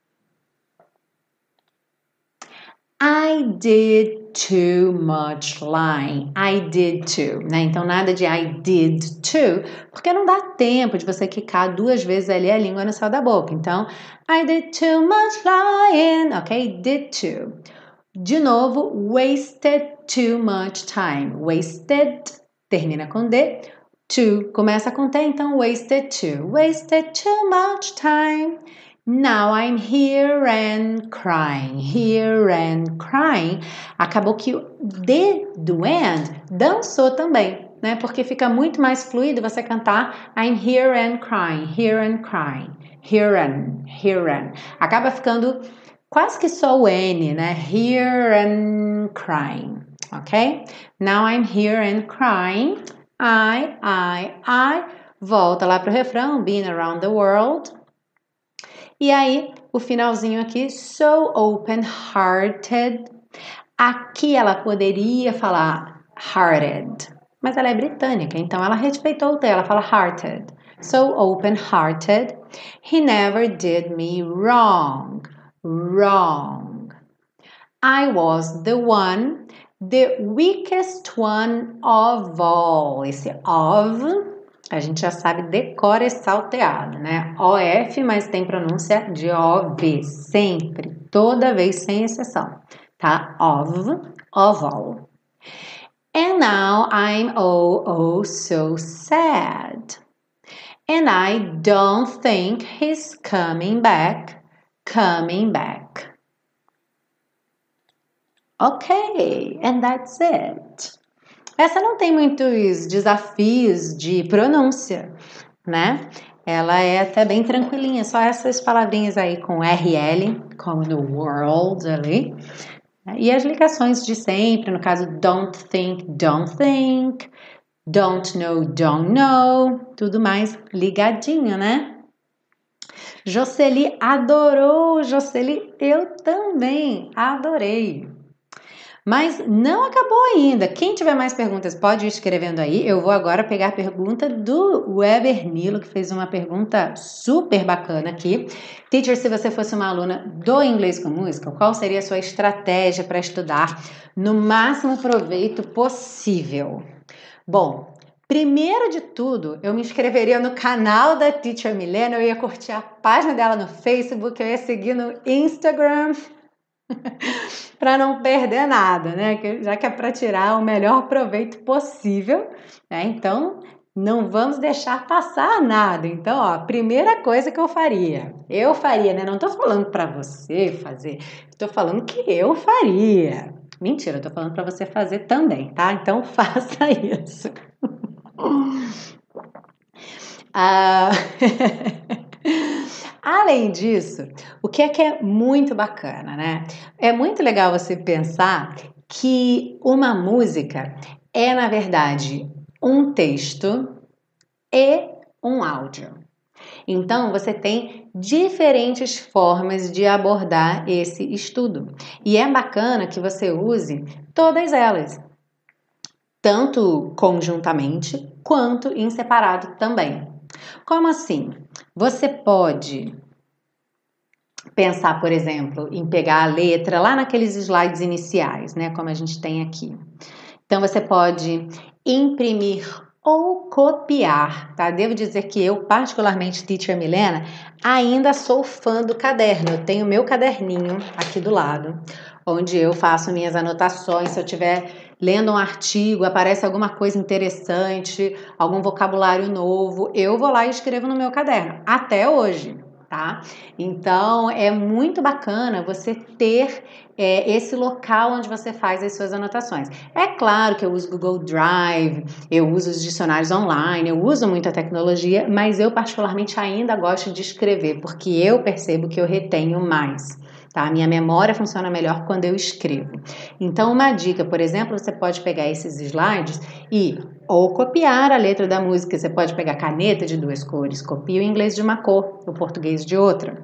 I did too much lying. I did too, né? Então, nada de I did too, porque não dá tempo de você quicar duas vezes ali a língua no céu da boca. Então, I did too much lying, ok? Did too. De novo, wasted too much time. Wasted, termina com D. Too, começa com T, então wasted too. Wasted too much time. Now I'm here and crying. Here and crying. Acabou que o D do and dançou também, né? Porque fica muito mais fluido você cantar I'm here and crying. Here and crying. Here and, here and. Acaba ficando quase que só o N, né? Here and crying, ok? Now I'm here and crying. I, I, I. Volta lá pro refrão, been around the world. E aí, o finalzinho aqui, so open-hearted. Aqui ela poderia falar hearted, mas ela é britânica, então ela respeitou o T, ela fala hearted. So open-hearted. He never did me wrong. Wrong. I was the one, the weakest one of all. Esse of, a gente já sabe, decora esse salteado, né? O F, mas tem pronúncia de O V, sempre, toda vez, sem exceção, tá? Of, of all. And now I'm oh, oh, so sad. And I don't think he's coming back. Coming back. Ok, and that's it. Essa não tem muitos desafios de pronúncia, né? Ela é até bem tranquilinha, só essas palavrinhas aí com R L, como no world ali. E as ligações de sempre, no caso don't think, don't think, don't know, don't know, tudo mais ligadinho, né? Jocely adorou, Jocely, eu também adorei. Mas não acabou ainda. Quem tiver mais perguntas pode ir escrevendo aí. Eu vou agora pegar a pergunta do Weber Nilo, que fez uma pergunta super bacana aqui. Teacher, se você fosse uma aluna do Inglês com Música, qual seria a sua estratégia para estudar no máximo proveito possível? Bom, primeiro de tudo, eu me inscreveria no canal da Teacher Milena, eu ia curtir a página dela no Facebook, eu ia seguir no Instagram para não perder nada, né? Já que é para tirar o melhor proveito possível, né? Então, não vamos deixar passar nada. Então, ó, primeira coisa que eu faria, eu faria, né? Não tô falando para você fazer, tô falando que eu faria. Mentira, eu tô falando para você fazer também, tá? Então, faça isso. Ah, além disso, o que é que é muito bacana, né? É muito legal você pensar que uma música é, na verdade, um texto e um áudio. Então, você tem diferentes formas de abordar esse estudo. E é bacana que você use Todas elas, tanto conjuntamente quanto em separado também. Como assim? Você pode pensar, por exemplo, em pegar a letra lá naqueles slides iniciais, né, como a gente tem aqui. Então você pode imprimir ou copiar, tá? Devo dizer que eu, particularmente, Teacher Milena, ainda sou fã do caderno. Eu tenho meu caderninho aqui do lado, onde eu faço minhas anotações. Se eu estiver lendo um artigo, aparece alguma coisa interessante, algum vocabulário novo, eu vou lá e escrevo no meu caderno, até hoje. Tá? Então é muito bacana você ter é, esse local onde você faz as suas anotações. É claro que eu uso Google Drive, eu uso os dicionários online, eu uso muita tecnologia, mas eu particularmente ainda gosto de escrever, porque eu percebo que eu retenho mais. Tá? Minha memória funciona melhor quando eu escrevo. Então, uma dica, por exemplo, você pode pegar esses slides e ou copiar a letra da música. Você pode pegar caneta de duas cores, copia o inglês de uma cor, o português de outra.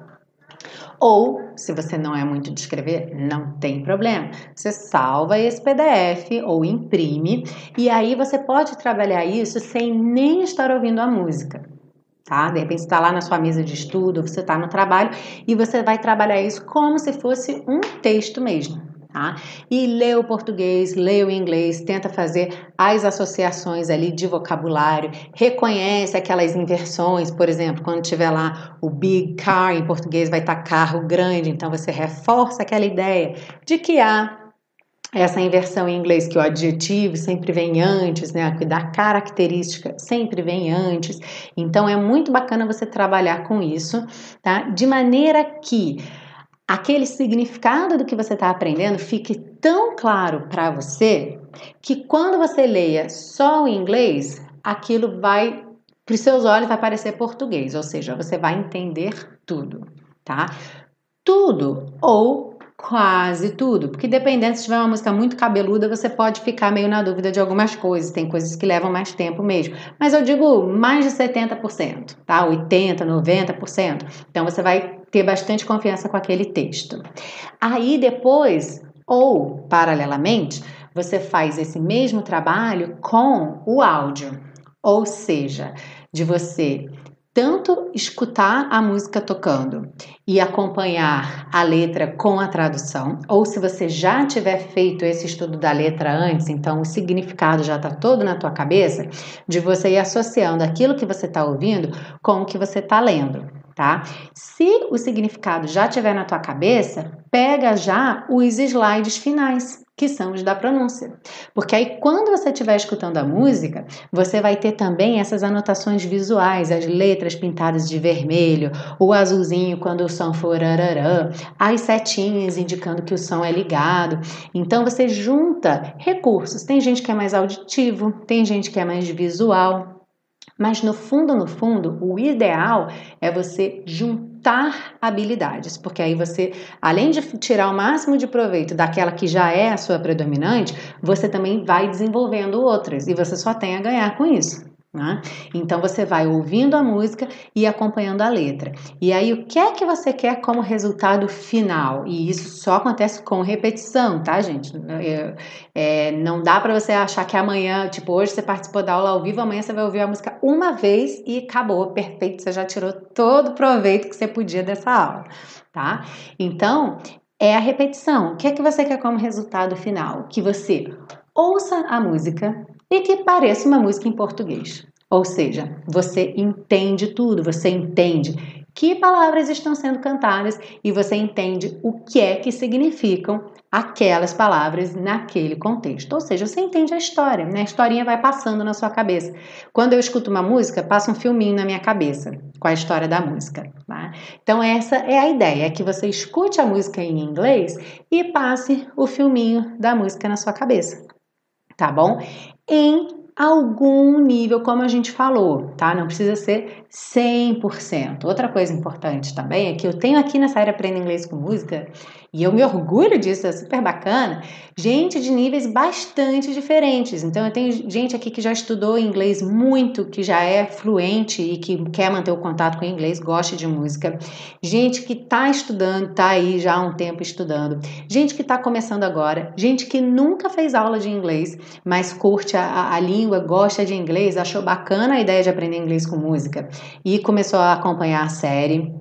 Ou, se você não é muito de escrever, não tem problema. Você salva esse P D F ou imprime e aí você pode trabalhar isso sem nem estar ouvindo a música. Tá? De repente você está lá na sua mesa de estudo, você está no trabalho e você vai trabalhar isso como se fosse um texto mesmo. Tá? E lê o português, lê o inglês, tenta fazer as associações ali de vocabulário, reconhece aquelas inversões, por exemplo, quando tiver lá o big car em português vai estar carro grande, então você reforça aquela ideia de que há essa inversão em inglês, que o adjetivo sempre vem antes, né? Da característica sempre vem antes. Então é muito bacana você trabalhar com isso, tá? De maneira que aquele significado do que você está aprendendo fique tão claro para você que quando você leia só o inglês, aquilo vai, para os seus olhos, vai parecer português, ou seja, você vai entender tudo, tá? Tudo ou quase tudo, porque dependendo, se tiver uma música muito cabeluda, você pode ficar meio na dúvida de algumas coisas, tem coisas que levam mais tempo mesmo, mas eu digo mais de setenta por cento, tá? oitenta por cento, noventa por cento, então você vai ter bastante confiança com aquele texto. Aí depois, ou paralelamente, você faz esse mesmo trabalho com o áudio, ou seja, de você tanto escutar a música tocando e acompanhar a letra com a tradução, ou se você já tiver feito esse estudo da letra antes, então o significado já está todo na tua cabeça, de você ir associando aquilo que você está ouvindo com o que você está lendo, tá? Se o significado já estiver na tua cabeça, pega já os slides finais, que são os da pronúncia. Porque aí, quando você estiver escutando a música, você vai ter também essas anotações visuais, as letras pintadas de vermelho, o azulzinho quando o som for ararã, as setinhas indicando que o som é ligado. Então, você junta recursos. Tem gente que é mais auditivo, tem gente que é mais visual. Mas no fundo, no fundo, o ideal é você juntar habilidades, porque aí você, além de tirar o máximo de proveito daquela que já é a sua predominante, você também vai desenvolvendo outras e você só tem a ganhar com isso. Né? Então você vai ouvindo a música e acompanhando a letra. E aí o que é que você quer como resultado final? E isso só acontece com repetição, tá, gente? É, é, não dá para você achar que amanhã, tipo, hoje você participou da aula ao vivo, amanhã você vai ouvir a música uma vez e acabou, perfeito, você já tirou todo o proveito que você podia dessa aula, tá? Então, é a repetição. O que é que você quer como resultado final? Que você ouça a música e que pareça uma música em português. Ou seja, você entende tudo, você entende que palavras estão sendo cantadas e você entende o que é que significam aquelas palavras naquele contexto. Ou seja, você entende a história, né? A historinha vai passando na sua cabeça. Quando eu escuto uma música, passa um filminho na minha cabeça com a história da música. Tá? Então essa é a ideia, é que você escute a música em inglês e passe o filminho da música na sua cabeça. Tá bom? Em algum nível, como a gente falou, tá? Não precisa ser cem por cento. Outra coisa importante também é que eu tenho aqui na série Aprenda Inglês com Música, e eu me orgulho disso, é super bacana, gente de níveis bastante diferentes. Então eu tenho gente aqui que já estudou inglês muito, que já é fluente e que quer manter o contato com o inglês, gosta de música. Gente que está estudando, está aí já há um tempo estudando. Gente que está começando agora. Gente que nunca fez aula de inglês, mas curte a, a língua, gosta de inglês, achou bacana a ideia de aprender inglês com música e começou a acompanhar a série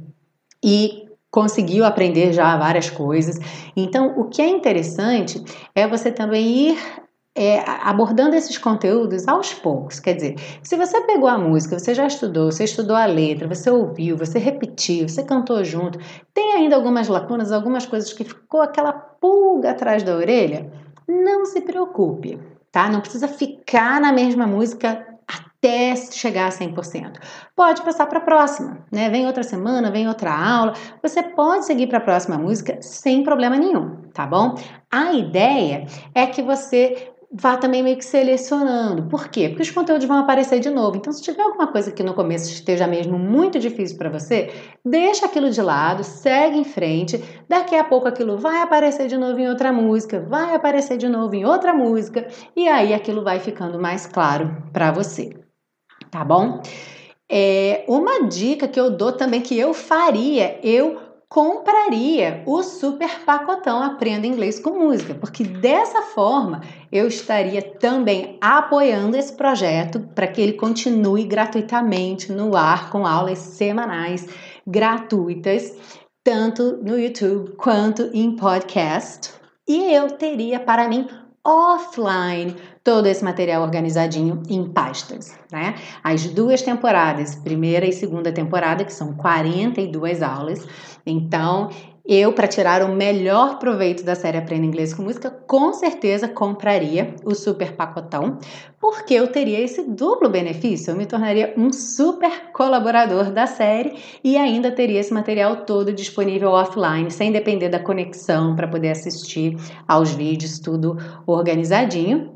e conseguiu aprender já várias coisas. Então, o que é interessante é você também ir é, abordando esses conteúdos aos poucos. Quer dizer, se você pegou a música, você já estudou, você estudou a letra, você ouviu, você repetiu, você cantou junto, tem ainda algumas lacunas, algumas coisas que ficou aquela pulga atrás da orelha, não se preocupe, tá? Não precisa ficar na mesma música até chegar a cem por cento. Pode passar para a próxima, né? Vem outra semana, vem outra aula. Você pode seguir para a próxima música sem problema nenhum, tá bom? A ideia é que você vá também meio que selecionando. Por quê? Porque os conteúdos vão aparecer de novo. Então, se tiver alguma coisa que no começo esteja mesmo muito difícil para você, deixa aquilo de lado, segue em frente. Daqui a pouco aquilo vai aparecer de novo em outra música, vai aparecer de novo em outra música, e aí aquilo vai ficando mais claro para você. Tá bom? É, uma dica que eu dou também que eu faria, eu compraria o super pacotão Aprenda Inglês com Música, porque dessa forma eu estaria também apoiando esse projeto para que ele continue gratuitamente no ar com aulas semanais gratuitas, tanto no YouTube quanto em podcast. E eu teria para mim offline todo esse material organizadinho em pastas, né? As duas temporadas, primeira e segunda temporada, que são quarenta e duas aulas. Então, eu, para tirar o melhor proveito da série Aprenda Inglês com Música, com certeza compraria o super pacotão, porque eu teria esse duplo benefício. Eu me tornaria um super colaborador da série e ainda teria esse material todo disponível offline, sem depender da conexão para poder assistir aos vídeos, tudo organizadinho.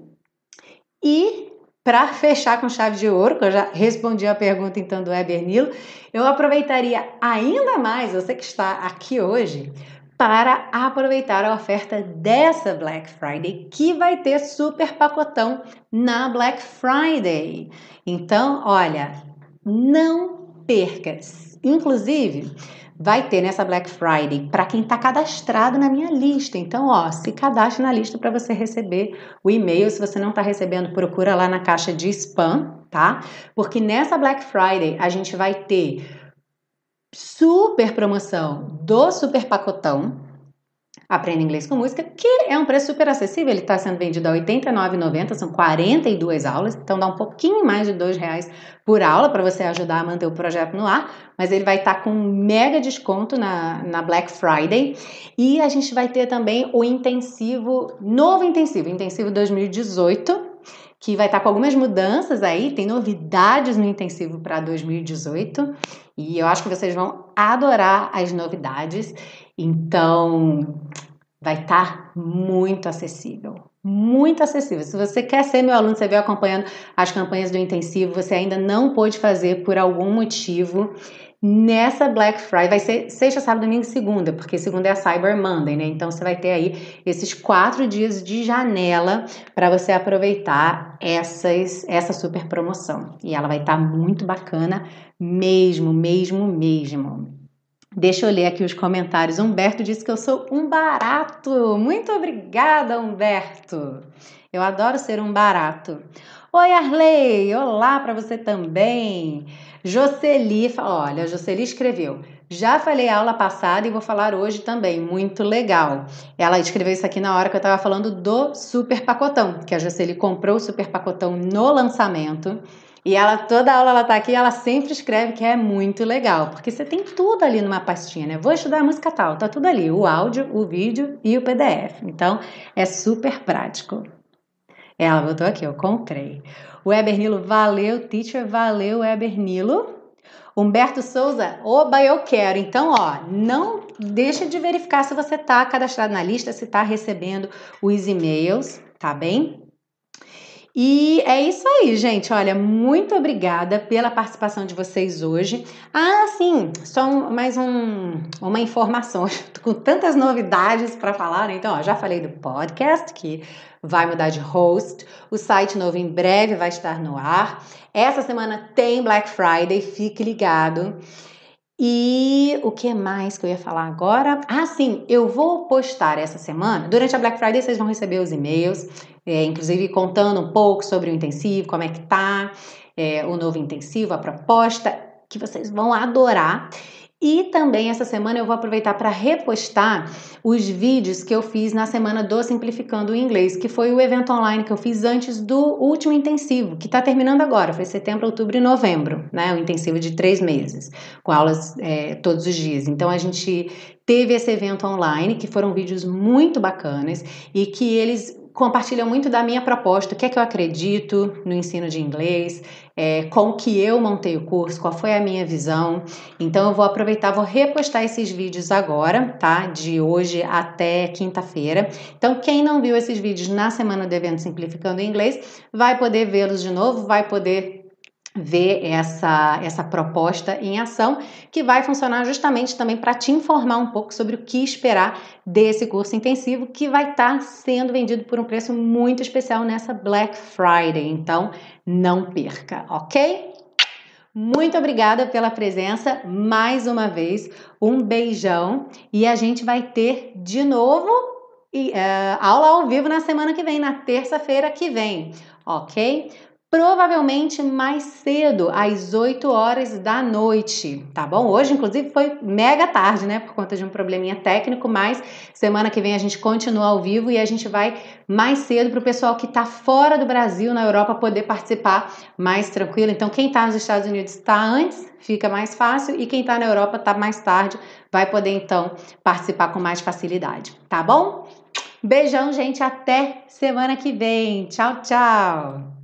E para fechar com chave de ouro, que eu já respondi a pergunta então do Weber Nilo, eu aproveitaria ainda mais, você que está aqui hoje, para aproveitar a oferta dessa Black Friday, que vai ter super pacotão na Black Friday. Então, olha, não perca. Inclusive, vai ter nessa Black Friday para quem está cadastrado na minha lista. Então, ó, se cadastre na lista para você receber o e-mail. Se você não está recebendo, procura lá na caixa de spam, tá? Porque nessa Black Friday a gente vai ter super promoção do super pacotão Aprenda Inglês com Música, que é um preço super acessível. Ele está sendo vendido a oitenta e nove reais e noventa centavos, são quarenta e duas aulas, então dá um pouquinho mais de dois reais por aula para você ajudar a manter o projeto no ar, mas ele vai estar tá com um mega desconto na, na Black Friday. E a gente vai ter também o intensivo, novo intensivo, intensivo dois mil e dezoito, que vai estar com algumas mudanças aí, tem novidades no intensivo para dois mil e dezoito, e eu acho que vocês vão adorar as novidades, então vai estar muito acessível, muito acessível. Se você quer ser meu aluno, você veio acompanhando as campanhas do intensivo, você ainda não pôde fazer por algum motivo, nessa Black Friday, vai ser sexta, sábado, domingo e segunda, porque segunda é a Cyber Monday, né? Então você vai ter aí esses quatro dias de janela para você aproveitar essas, essa super promoção. E ela vai estar muito bacana mesmo, mesmo, mesmo. Deixa eu ler aqui os comentários. Humberto disse que eu sou um barato. Muito obrigada, Humberto. Eu adoro ser um barato. Oi, Arley. Olá para você também. Jocely, olha, a Jocely escreveu. Já falei a aula passada e vou falar hoje também. Muito legal. Ela escreveu isso aqui na hora que eu estava falando do super pacotão, que a Jocely comprou o super pacotão no lançamento. E ela, toda aula ela tá aqui, ela sempre escreve que é muito legal, porque você tem tudo ali numa pastinha, né? Vou estudar a música tal, tá tudo ali, o áudio, o vídeo e o P D F. Então, é super prático. Ela botou aqui, eu comprei. O Weber Nilo, valeu, teacher, valeu, Weber Nilo. Humberto Souza, oba, eu quero. Então, ó, não deixa de verificar se você tá cadastrado na lista, se tá recebendo os e-mails, tá bem? E é isso aí, gente. Olha, muito obrigada pela participação de vocês hoje. Ah, sim, só um, mais um, uma informação. Tô com tantas novidades para falar, né? Então, ó, já falei do podcast, que vai mudar de host. O site novo em breve vai estar no ar. Essa semana tem Black Friday, fique ligado. E o que mais que eu ia falar agora? Ah, sim, eu vou postar essa semana. Durante a Black Friday vocês vão receber os e-mails, é, inclusive contando um pouco sobre o intensivo, como é que tá, é, o novo intensivo, a proposta, que vocês vão adorar. E também essa semana eu vou aproveitar para repostar os vídeos que eu fiz na semana do Simplificando o Inglês, que foi o evento online que eu fiz antes do último intensivo, que está terminando agora, foi setembro, outubro e novembro, né? O intensivo de três meses, com aulas é, todos os dias. Então a gente teve esse evento online, que foram vídeos muito bacanas e que eles compartilham muito da minha proposta, o que é que eu acredito no ensino de inglês, é, como que eu montei o curso, qual foi a minha visão. Então eu vou aproveitar, vou repostar esses vídeos agora, tá? De hoje até quinta-feira. Então quem não viu esses vídeos na semana do evento Simplificando o Inglês, vai poder vê-los de novo, vai poder ver essa, essa proposta em ação, que vai funcionar justamente também para te informar um pouco sobre o que esperar desse curso intensivo, que vai estar tá sendo vendido por um preço muito especial nessa Black Friday. Então, não perca, ok? Muito obrigada pela presença mais uma vez. Um beijão e a gente vai ter de novo e, uh, aula ao vivo na semana que vem, na terça-feira que vem, ok? Provavelmente mais cedo, às oito horas da noite, tá bom? Hoje, inclusive, foi mega tarde, né? Por conta de um probleminha técnico, mas semana que vem a gente continua ao vivo e a gente vai mais cedo para o pessoal que tá fora do Brasil, na Europa, poder participar mais tranquilo. Então, quem tá nos Estados Unidos tá antes, fica mais fácil, e quem tá na Europa tá mais tarde, vai poder, então, participar com mais facilidade, tá bom? Beijão, gente, até semana que vem. Tchau, tchau!